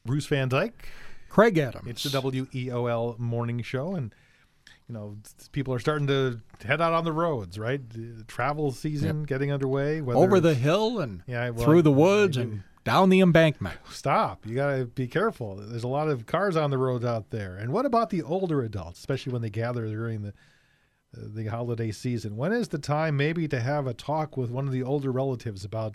Bruce Van Dyke. Craig Adams. It's the WEOL morning show, and people are starting to head out on the roads, right? The travel season getting underway. Over the hill and through the woods and down the embankment. Stop. You got to be careful. There's a lot of cars on the roads out there. And what about the older adults, especially when they gather during the holiday season? When is the time maybe to have a talk with one of the older relatives about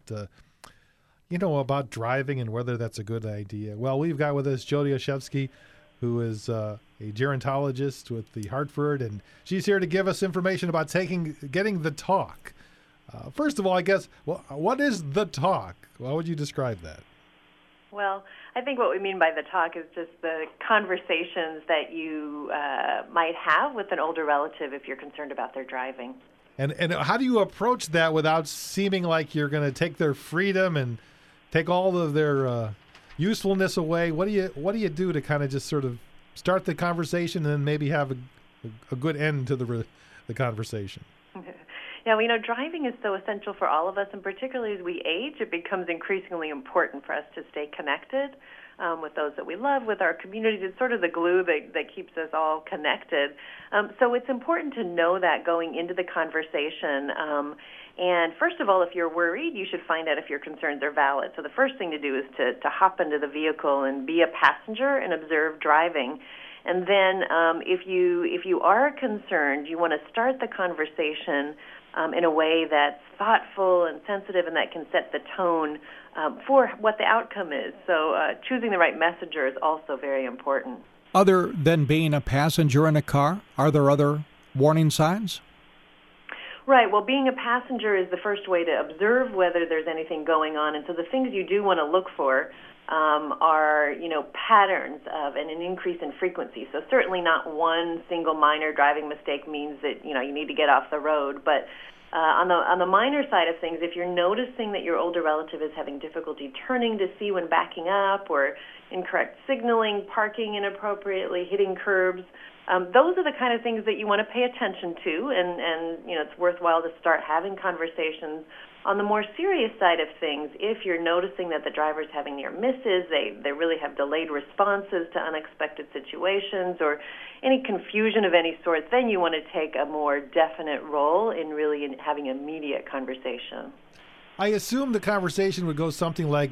about driving and whether that's a good idea? Well, we've got with us Jody Olszewski, who is a gerontologist with the Hartford, and she's here to give us information about getting the talk. First of all, I guess, what is the talk? How would you describe that? Well, I think what we mean by the talk is just the conversations that you might have with an older relative if you're concerned about their driving. And how do you approach that without seeming like you're going to take their freedom and take all of their usefulness away? What do you do to kind of just sort of start the conversation and then maybe have a good end to the conversation? Yeah, driving is so essential for all of us, and particularly as we age, it becomes increasingly important for us to stay connected with those that we love, with our communities. It's sort of the glue that keeps us all connected. So it's important to know that going into the conversation. And first of all, if you're worried, you should find out if your concerns are valid. So the first thing to do is to hop into the vehicle and be a passenger and observe driving. And then if you are concerned, you want to start the conversation in a way that's thoughtful and sensitive and that can set the tone for what the outcome is. So choosing the right messenger is also very important. Other than being a passenger in a car, are there other warning signs? Right. Well, being a passenger is the first way to observe whether there's anything going on. And so the things you do want to look for are, patterns of and an increase in frequency. So certainly not one single minor driving mistake means that, you need to get off the road. But on the minor side of things, if you're noticing that your older relative is having difficulty turning to see when backing up, or incorrect signaling, parking inappropriately, hitting curbs, those are the kind of things that you want to pay attention to, and it's worthwhile to start having conversations. On the more serious side of things, if you're noticing that the driver's having near misses, they really have delayed responses to unexpected situations, or any confusion of any sort, then you want to take a more definite role in really having immediate conversation. I assume the conversation would go something like,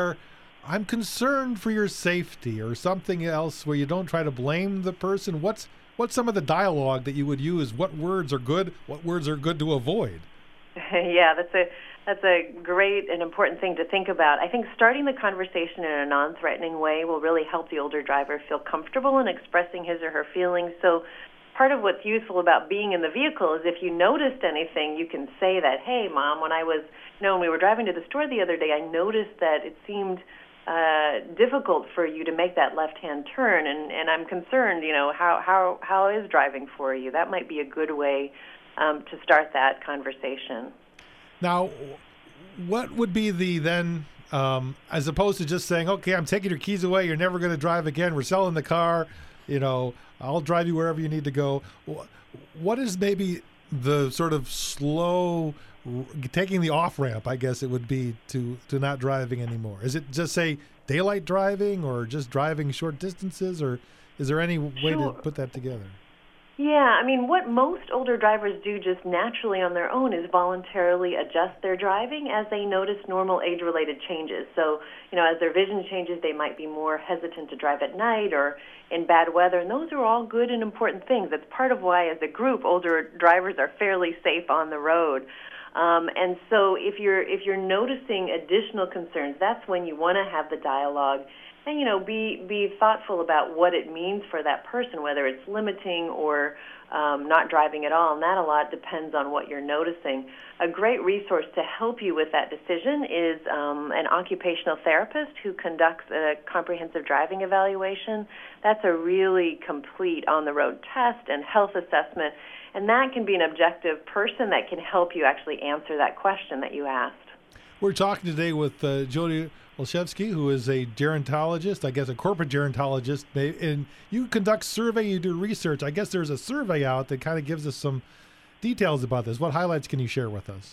I'm concerned for your safety, or something else where you don't try to blame the person. What's some of the dialogue that you would use? What words are good? What words are good to avoid? Yeah, that's a great and important thing to think about. I think starting the conversation in a non-threatening way will really help the older driver feel comfortable in expressing his or her feelings. So part of what's useful about being in the vehicle is if you noticed anything, you can say that, hey, Mom, when we were driving to the store the other day, I noticed that it seemed difficult for you to make that left-hand turn, and I'm concerned, how is driving for you? That might be a good way to start that conversation. Now, what would be the then, as opposed to just saying, okay, I'm taking your keys away, you're never going to drive again, we're selling the car, I'll drive you wherever you need to go. What is maybe the sort of slow taking the off-ramp, I guess it would be, to not driving anymore? Is it just, say, daylight driving, or just driving short distances, or is there any way to put that together? Yeah, what most older drivers do just naturally on their own is voluntarily adjust their driving as they notice normal age-related changes. So, as their vision changes, they might be more hesitant to drive at night or in bad weather, and those are all good and important things. That's part of why, as a group, older drivers are fairly safe on the road. And so if you're noticing additional concerns, that's when you want to have the dialogue and, be thoughtful about what it means for that person, whether it's limiting or not driving at all. And that a lot depends on what you're noticing. A great resource to help you with that decision is an occupational therapist who conducts a comprehensive driving evaluation. That's a really complete on-the-road test and health assessment. And that can be an objective person that can help you actually answer that question that you asked. We're talking today with Jody Olszewski, who is a gerontologist, I guess a corporate gerontologist. And you conduct survey, you do research. I guess there's a survey out that kind of gives us some details about this. What highlights can you share with us?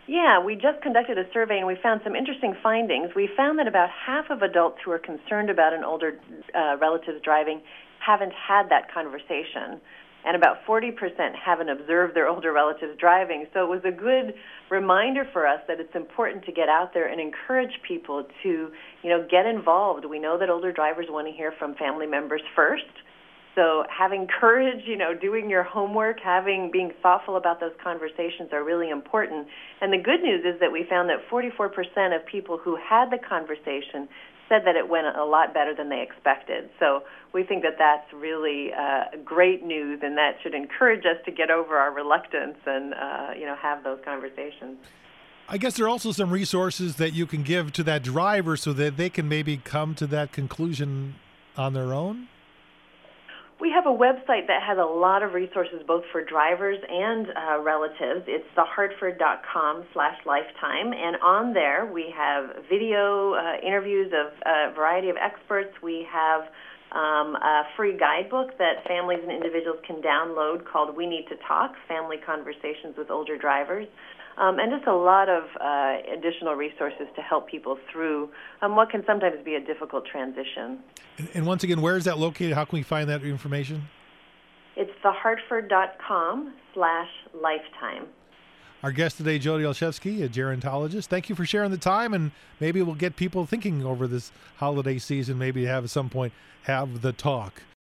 Yeah, we just conducted a survey and we found some interesting findings. We found that about half of adults who are concerned about an older relative's driving haven't had that conversation, and about 40% haven't observed their older relatives driving. So it was a good reminder for us that it's important to get out there and encourage people to, get involved. We know that older drivers want to hear from family members first. So having courage, doing your homework, being thoughtful about those conversations are really important. And the good news is that we found that 44% of people who had the conversation said that it went a lot better than they expected. So we think that that's really great news, and that should encourage us to get over our reluctance and, have those conversations. I guess there are also some resources that you can give to that driver so that they can maybe come to that conclusion on their own? We have a website that has a lot of resources both for drivers and relatives. It's thehartford.com/lifetime, and on there we have video interviews of a variety of experts. We have a free guidebook that families and individuals can download called We Need to Talk, Family Conversations with Older Drivers. And just a lot of additional resources to help people through what can sometimes be a difficult transition. And once again, where is that located? How can we find that information? It's thehartford.com/lifetime. Our guest today, Jody Olszewski, a gerontologist. Thank you for sharing the time, and maybe we'll get people thinking over this holiday season, maybe have at some point have the talk.